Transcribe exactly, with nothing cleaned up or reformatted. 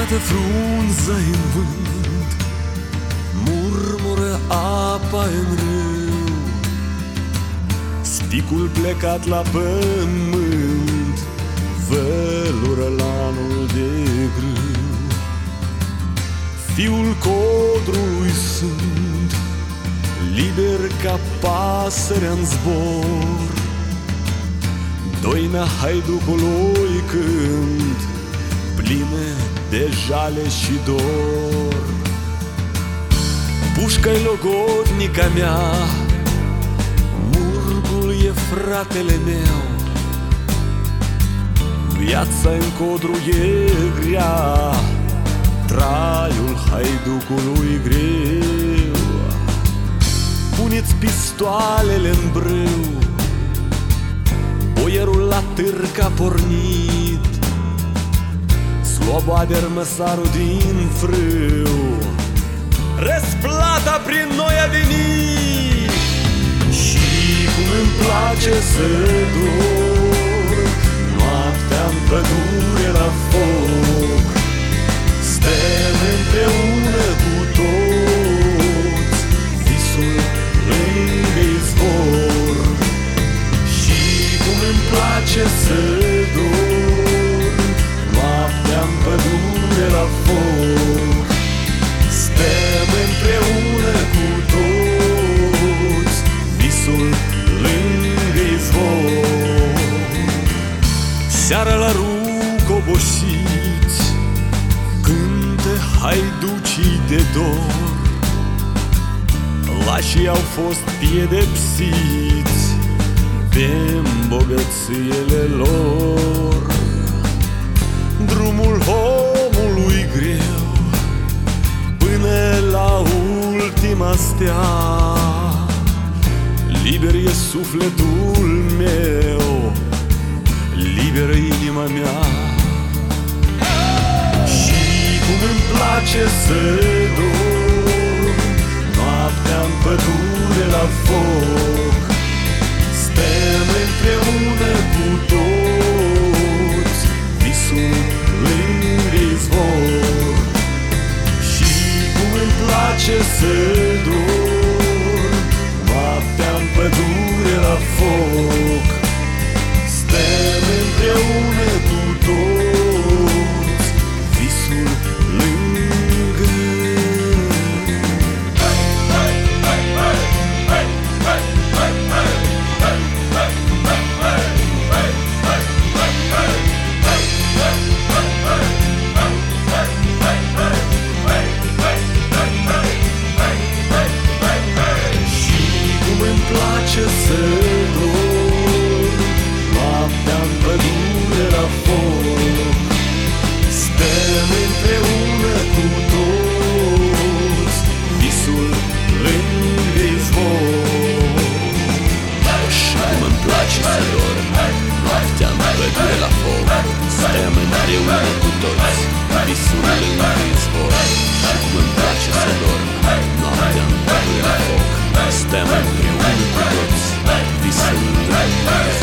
Cată frunza în vânt, murmură apa în râu, spicul plecat la pământ vălură lanul de grâu. Fiul codrului sunt, liber ca pasărea-n zbor, doina haiducului cânt, pline de jale și dor. Pușca-i logodnica mea, murgul e fratele meu, viața în codru e grea, traiul haiducului greu. Puneți pistoalele-n brâu, boierul la târg a pornit, Sloboader măsarul din frâu, răsplata prin noi a venit. Și cum îmi place să dorm noaptea-n pădure la foc, stăm împreună cu toți, visul lângă izvor. Și cum îmi place să dorm noaptea-n pădure la foc, stăm împreună cu toți, visul lângă izvor. Seara la rug obosiți, cântă haiducii de dor, lașii au fost piedepsiți de îmbogățiile lor. Drumul omului greu până la ultima stea, liber e sufletul meu, liberă inima mea. Și cum îmi place să dorm noaptea-n pădure la foc, stăm împreună cu toți, visul lângă izvor. Și cum îmi place să dorm noaptea-n pădure la foc, stăm împreună cu toți, visul lângă. Și cum îmi place să dorm noaptea-n pădure la foc, stăm împreună cu toți, visul lângă izvor. Și cum îmi place să dorm noaptea-n pădure la foc, stăm împreună cu toți, visul lângă izvor. Și cum îmi place să dorm noaptea-n pădure la foc, stăm împreună cu toți, visul lângă izvor.